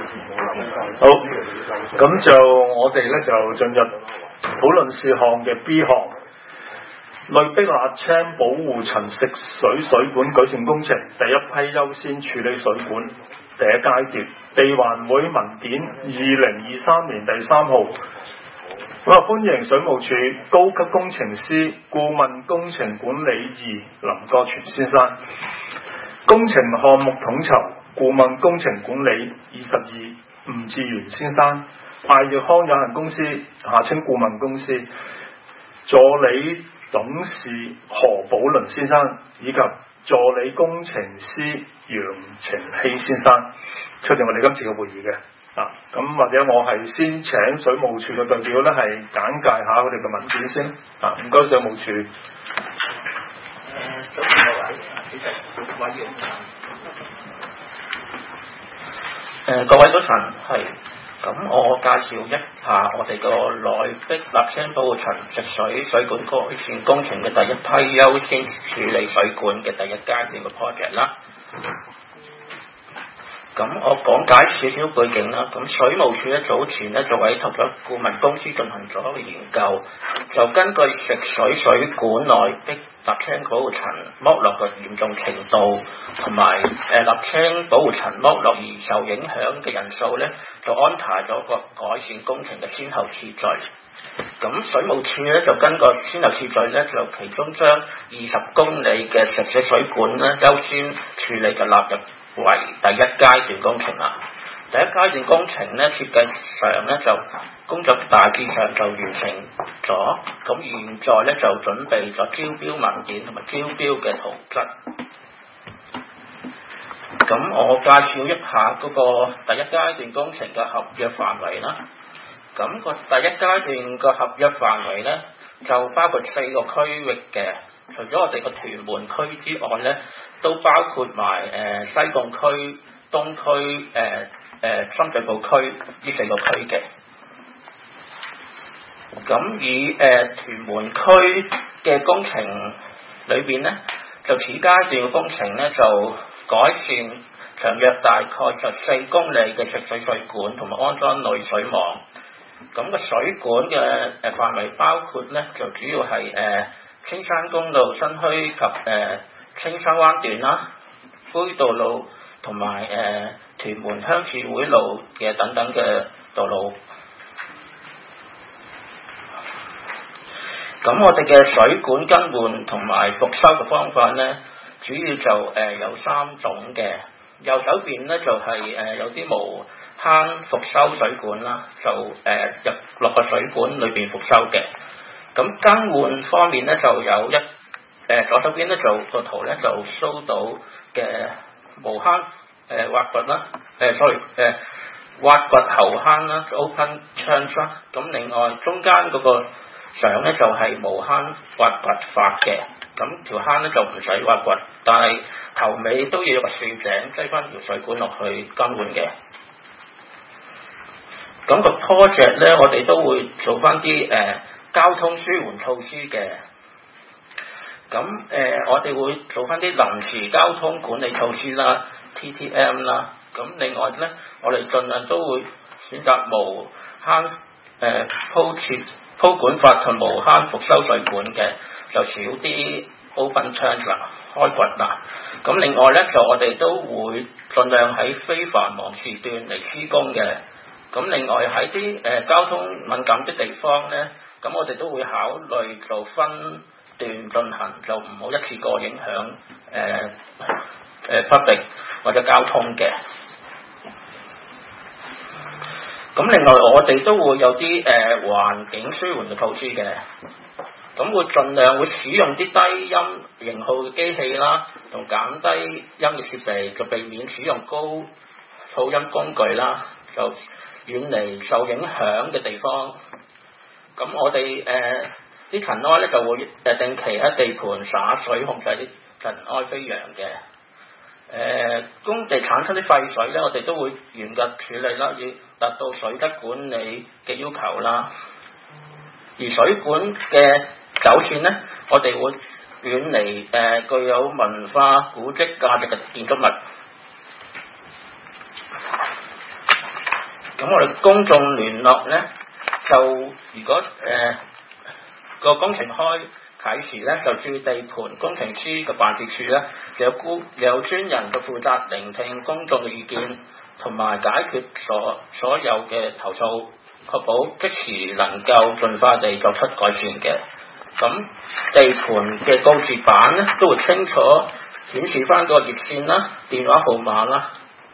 好，咁就我哋咧就進入討論事項嘅 B 項，類碧瀝青保護層食水水管改善工程第一批優先處理水管第一階段，地環會文件2023年第3號。咁啊，歡迎水務署高級工程師顧問工程管理2林國全先生，工程項目統籌顧問工程管理22吳志源先生，艾耀康有限公司下稱顧問公司助理董事何寶倫先生，以及助理工程師楊程希先生出席我哋今次嘅會議嘅。咁或者我係先請水務署嘅代表咧，係簡介下佢哋嘅文件先。唔該，水務署。 早晨各位主席、委員。各位早晨，係。咁我介紹一下我哋個類碧瀝青保護層食水水管改善工程嘅第一批優先處理水管嘅第一階段嘅 project 啦。咁我講解少少背景啦。咁水務署咧早前咧就委託咗顧問公司進行咗研究，就根據食水水管內碧瀝青保護層剝落嘅嚴重程度，同埋瀝青保護層剝落而受影響嘅人數咧，就安排咗個改善工程嘅先後次序。咁水務署咧就根據先後次序咧，就其中將20公里嘅食水水管咧優先處理就納入為第一階段工程啦。第一階段工程咧設計上咧就工作大致上就完成咗，咁現在咧就準備咗招標文件同埋招標嘅圖則。咁我介紹一下嗰個第一階段工程嘅合約範圍啦。咁個第一階段嘅合約範圍咧就包括4個區域嘅，除咗我哋個屯門區之外咧，都包括埋西貢區、東區、深水埗區呢4個區嘅。咁以屯門區嘅工程裏邊咧，就此階段嘅工程咧就改善長約大概14公里嘅食水水管同埋安裝濾水網。咁個水管嘅範圍包括咧，就主要係青山公路新墟及青山灣段啦、灰道路同埋屯門鄉事會路嘅等等嘅道路。咁我哋嘅水管更換同埋復修嘅方法咧，主要就有3種嘅。右手邊咧就係有啲無坑復修水管啦，就入落個水管裏邊復修嘅。咁更換方面咧就有左手邊咧就個圖咧就 show 到嘅無坑挖掘啦，挖掘喉坑啦 ，open trench 啦。咁另外中間嗰個相咧就係無坑挖掘法嘅。咁條坑咧就唔使挖掘，但係頭尾都要有個豎井擠翻條水管落去更換嘅。咁個 project 咧，我哋都會做翻啲交通舒緩措施嘅。咁我哋會做翻啲臨時交通管理措施啦 ，TTM 啦。咁另外咧，我哋盡量都會選擇無坑鋪管法同無坑復修水管嘅，就少啲 open trench 啦，開掘啦。咁另外咧，就我哋都會盡量喺非繁忙時段嚟施工嘅。咁另外喺啲交通敏感的地方咧，咁我哋都會考慮做分段進行，就唔好一次過影響public 或者交通嘅。咁另外我哋都會有啲環境舒緩嘅措施嘅，咁會盡量會使用啲低音型號嘅機器啦，同減低音嘅設備，就避免使用高噪音工具啦，就遠離受影響嘅地方。咁我哋啲塵埃咧就會定期喺地盤灑水控制啲塵埃飛揚嘅。工地產生啲廢水咧，我哋都會嚴格處理啦，要達到水質管理嘅要求啦。而水管嘅走線咧，我哋會遠離具有文化古蹟價值嘅建築物。 咁我哋公眾聯絡咧，就如果個工程啟時咧，就駐地盤工程師嘅辦事處咧，有專人就負責聆聽公眾嘅意見，同埋解決所有嘅投訴，確保即時能夠盡快地作出改善嘅。咁地盤嘅告示板咧，都會清楚顯示翻個熱線啦、電話號碼啦。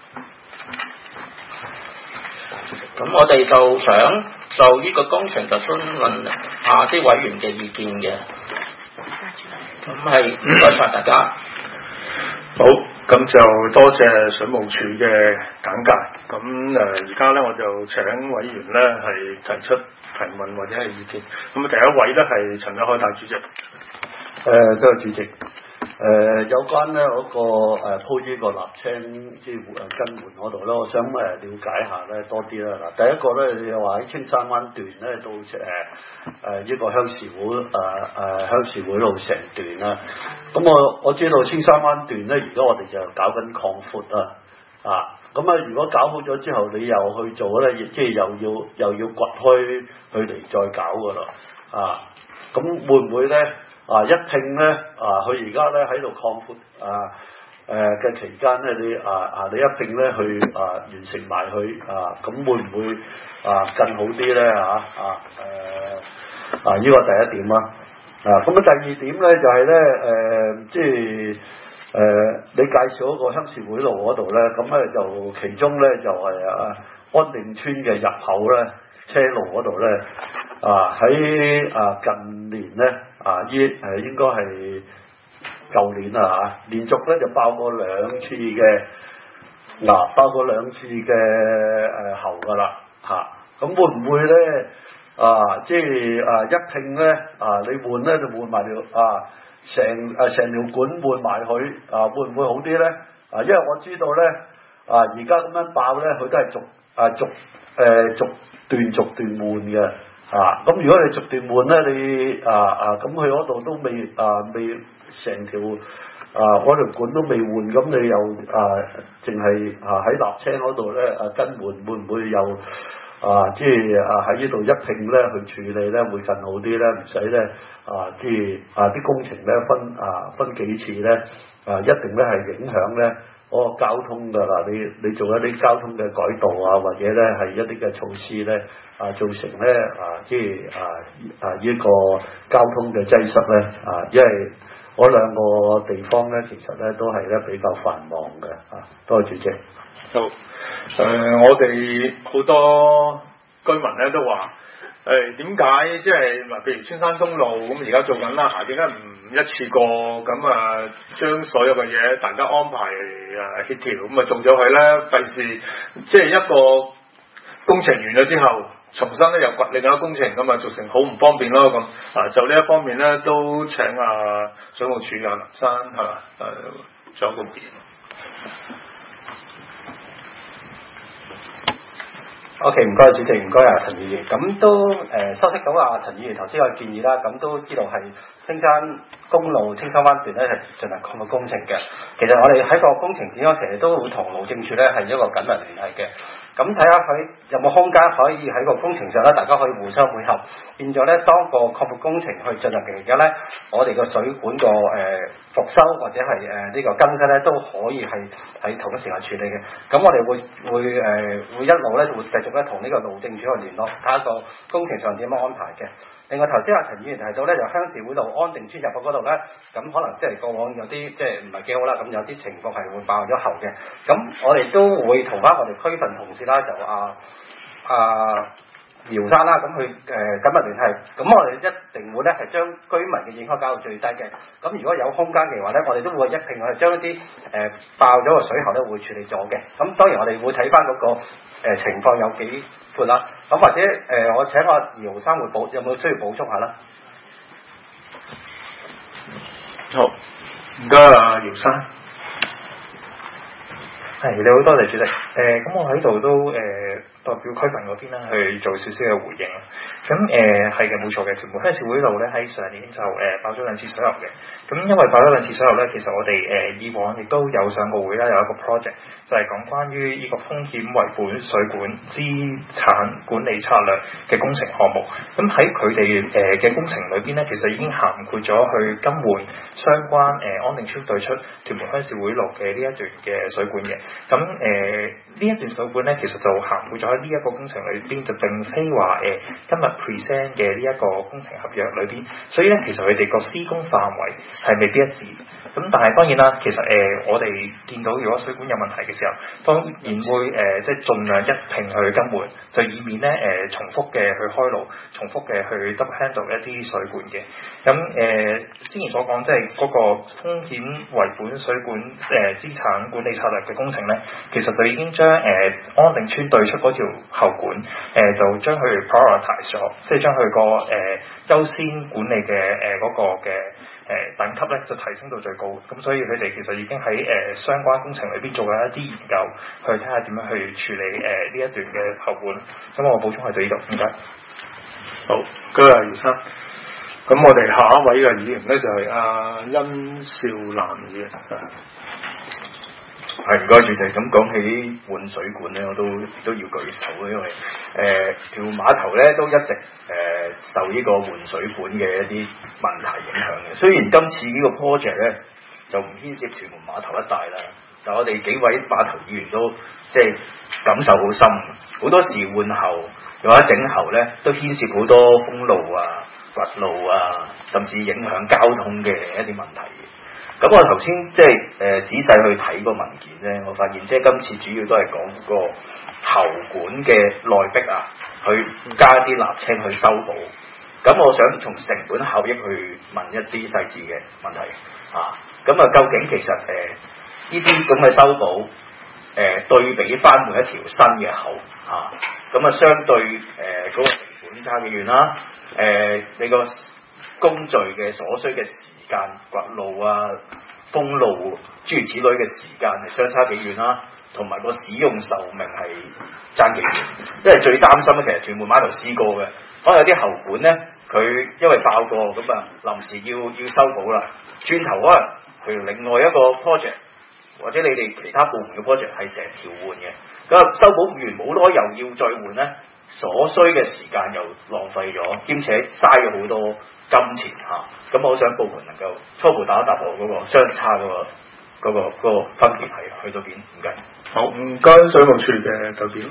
咁我哋就想就呢個工程就詢問下啲委員嘅意見嘅。咁係唔該晒大家。 好，咁就多謝水務署嘅簡介。咁而家咧我就請委員咧係提出提問或者係意見。咁第一位咧係陳一開大主席。 多謝主席。有關咧嗰個鋪呢個瀝青即係更換嗰度咧，我想了解下咧多啲啦。嗱，第一個咧，你又話喺青山灣段咧到呢個鄉事會路成段啦。咁我知道青山灣段咧，而家我哋就搞緊擴闊啦。咁啊，如果搞好咗之後，你又去做咧，即係又要掘開佢嚟再搞噶啦。咁會唔會咧？一拼咧，佢而家咧喺度擴闊嘅期間咧，你一拼咧去完成埋佢咁會唔會更好啲咧呢個第一點啦。咁第二點咧就係咧即係你介紹嗰個鄉事會路嗰度咧，咁咧就其中咧就係安定村嘅入口咧，車路嗰度咧喺近年咧。應該係舊年連續咧就爆過兩次嘅喉㗎啦咁會唔會咧即係一拼咧你換咧就換埋條成條管換埋佢會唔會好啲咧？因為我知道咧而家咁樣爆咧，佢都係逐段換嘅。咁如果你逐段換咧，你咁佢嗰度都未成條嗰條管都未換，咁你又淨係喺瀝青嗰度咧更換，會唔會又即係喺呢度一拼咧去處理咧會更好啲咧？唔使咧即係啲工程咧分幾次咧一定咧係影響咧嗰個交通㗎啦。你做一啲交通嘅改道或者咧係一啲嘅措施咧造成咧即係呢個交通嘅擠塞咧因為嗰兩個地方咧其實咧都係咧比較繁忙嘅多謝主席。 好我哋好多居民咧都話點解即係嗱，譬如青山公路咁而家做緊啦點解唔一次過咁將所有嘅嘢大家安排協調咁做咗佢咧？費事即係一個工程完咗之後，重新咧又掘另一個工程咁造成好唔方便咯咁就呢一方面咧都請水務署林生係嘛做一個辯。 OK， 唔該主席，唔該陳議員。咁都收悉到陳議員頭先嘅建議啦，咁都知道係青山公路青山灣段咧係進行擴闊工程嘅。其實我哋喺個工程展嗰時都會同路政署咧係一個緊密聯繫嘅。咁睇下佢有冇空間可以喺個工程上咧，大家可以互相配合。變咗咧，當個擴闊工程去進行嘅而家咧，我哋個水管個復修或者係呢個更新咧，都可以係喺同一時間處理嘅。咁我哋會一路咧就會繼續咧同呢個路政署去聯絡，睇下個工程上點樣安排嘅。另外頭先陳議員提到咧，就鄉事會路安定村入口嗰度咧，咁可能即係過往有啲即係唔係幾好啦，咁有啲情況係會爆咗喉嘅。咁我哋都會同翻我哋區份同事啦，就姚生啦，咁去緊密聯繫。咁我哋一定會咧係將居民嘅影響搞到最低嘅。咁如果有空間嘅話咧，我哋都會一併去將一啲爆咗個水喉咧會處理咗嘅。咁當然我哋會睇翻嗰個情況有幾闊啦。咁或者我請姚生會有冇需要補充下啦？ 好，唔該姚生。 係，你好，多謝主席。咁我喺度都代表區份嗰邊啦，去做少少嘅回應啦。咁係嘅，冇錯嘅，屯門鄉事會路咧喺上年就爆咗2次水喉嘅。咁因為爆咗2次水喉咧，其實我哋以往亦都有上過會啦，有一個 project 就係講關於呢個風險為本水管資產管理策略嘅工程項目。咁喺佢哋嘅工程裏邊咧，其實已經涵括咗去更換相關安定村對出屯門鄉事會路嘅呢一段嘅水管嘅。咁呢一段水管咧，其實就涵括咗喺呢一個工程裏邊，就並非話今日 present 嘅呢一個工程合約裏邊。所以咧，其實佢哋個施工範圍係未必一致。咁但係當然啦，其實我哋見到如果水管有問題嘅時候，當然會即係盡量一併去更換，就以免咧重複嘅去開路，重複嘅去 double handle 一啲水管嘅。咁之前所講即係嗰個風險為本水管資產管理策略嘅工程咧，其實就已經將安定村對出嗰條喉管就將佢 prioritize 咗，即係將佢個優先管理嘅嗰個嘅等級咧就提升到最高。咁所以佢哋其實已經喺相關工程裏邊做緊一啲研究，去睇下點樣去處理呢一段嘅喉管。咁我補充喺度呢度，唔該。 好，多謝姚生。咁我哋下一位嘅議員咧就係阿殷少南議員。 係，唔該主席。咁講起換水管咧，我都要舉手嘅，因為條碼頭咧都一直受呢個換水管嘅一啲問題影響嘅。雖然今次呢個 project 咧就唔牽涉屯門碼頭一帶啦，但我哋幾位碼頭議員都即係感受好深。好多時換喉又或者整喉咧，都牽涉好多封路啊、掘路啊，甚至影響交通嘅一啲問題。咁我頭先即係仔細去睇個文件咧，我發現即係今次主要都係講個喉管嘅內壁啊，去加啲瀝青去修補。咁我想從成本效益去問一啲細緻嘅問題啊。咁啊，究竟其實呢啲咁嘅修補對比翻每一條新嘅喉啊，咁啊相對嗰個成本差幾遠啦？你個工序嘅所需嘅時間、掘路啊、封路諸如此類嘅時間係相差幾遠啦，同埋個使用壽命係爭幾遠。因為最擔心咧，其實屯門碼頭試過嘅，可能有啲喉管咧，佢因為爆過咁啊，臨時要修補啦，轉頭可能佢另外一個 project 或者你哋其他部門嘅 project 係成條換嘅，咁啊修補完冇耐又要再換咧，所需嘅時間又浪費咗，兼且嘥咗好多金錢嚇。咁我想部門能夠初步答一答我嗰個相差嗰個分別係去到邊？唔該。 好，唔該水務署嘅代表。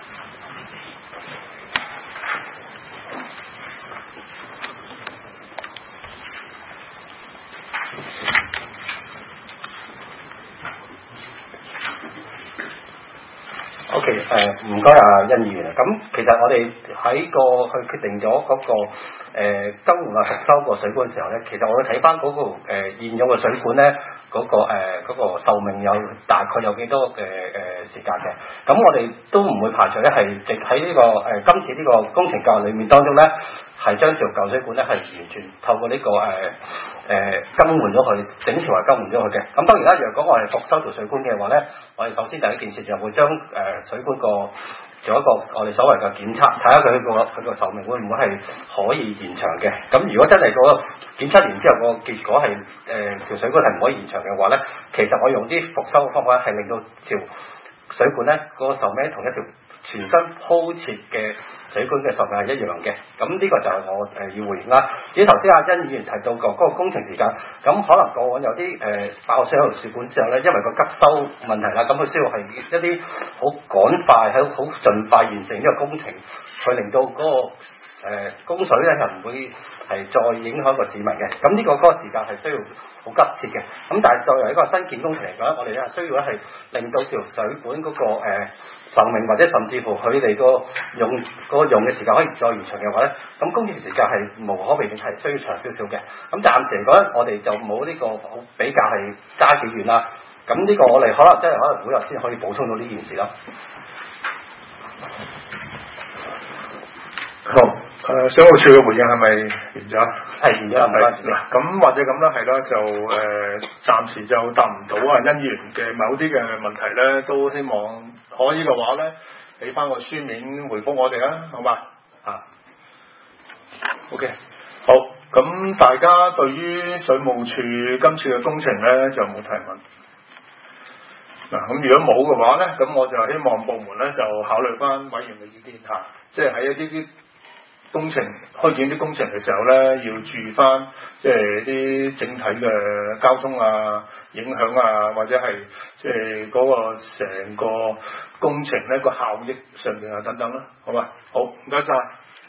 OK， 唔該啊，殷議員啊。咁其實我哋喺去決定咗嗰個更換啊復修個水管嘅時候咧，其實我哋睇翻嗰個現有嘅水管咧，嗰個壽命有大概有幾多時間嘅。咁我哋都唔會排除咧係直喺呢個今次呢個工程計劃裏面當中咧，係將條舊水管咧係完全透過呢個更換咗佢，整條係更換咗佢嘅。咁當然啦，若果我係復修條水管嘅話咧，我哋首先第一件事就會將水管做一個我哋所謂嘅檢測，睇下佢個壽命會唔會係可以延長嘅。咁如果真係個檢測完之後個結果係條水管係唔可以延長嘅話咧，其實我用啲復修嘅方法係令到條水管咧個壽命同一條全新鋪設嘅水管嘅壽命係一樣嘅。咁呢個就係我要回應啦。至於頭先阿殷議員提到嗰個工程時間，咁可能過往有啲爆水喉水管之後咧，因為個急修問題啦，咁佢需要係一啲好趕快、好盡快完成呢個工程，去令到嗰個供水咧就唔會係再影響個市民嘅。咁呢個嗰個時間係需要好急切嘅。咁但係作為一個新建工程嚟講，我哋咧需要係令到條水管嗰個壽命或者甚至乎佢哋個用嘅時間可以再延長嘅話咧，咁工程時間係無可避免係需要長少少嘅。咁暫時嚟講，我哋就冇呢個好比較係差幾遠啦。咁呢個我哋可能會後先可以補充到呢件事咯。 好。水務署嘅回應係咪完咗？ 係完咗，唔該。 嗱，咁或者咁啦，係啦，就暫時就答唔到啊殷議員嘅某啲嘅問題咧，都希望可以嘅話咧， 俾翻個書面回覆我哋啦，好嘛？啊 ，OK， 好，咁大家對於水務署今次嘅工程咧就冇提問。嗱，咁如果冇嘅話咧，咁我就希望部門咧就考慮翻委員嘅意見嚇，即係喺一啲工程開展啲工程嘅時候咧，要注意翻即係啲整體嘅交通啊、影響啊，或者係即係嗰個成個工程咧個效益上面啊等等啦，好嘛？好，唔該晒。